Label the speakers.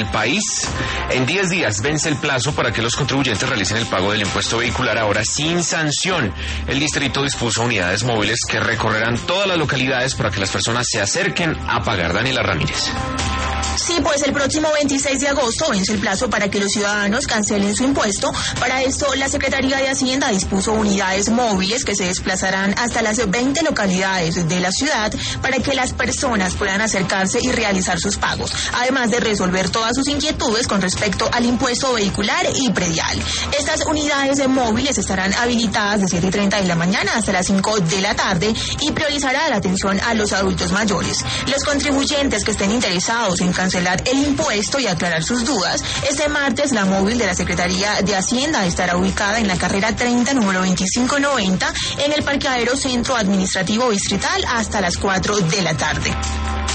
Speaker 1: el país. En 10 días vence el plazo para que los contribuyentes realicen el pago del impuesto vehicular, ahora sin sanción. El distrito dispuso unidades móviles que recorrerán todas las localidades para que las personas se acerquen a pagar. Daniela Ramírez.
Speaker 2: Sí, pues el próximo 26 de agosto vence el plazo para que los ciudadanos cancelen su impuesto. Para esto, la Secretaría de Hacienda dispuso unidades móviles que se desplazarán hasta las 20 localidades de la ciudad para que las personas puedan acercarse y realizar sus pagos, además de resolver todas sus inquietudes con respecto al impuesto vehicular y predial. Estas unidades móviles estarán habilitadas de 7:30 de la mañana hasta las 5 de la tarde y priorizará la atención a los adultos mayores. Los contribuyentes que estén interesados en cancelar el impuesto y aclarar sus dudas, este martes la móvil de la Secretaría de Hacienda estará ubicada en la carrera 30, número 2590, en el parqueadero Centro Administrativo Distrital hasta las 4 de la tarde.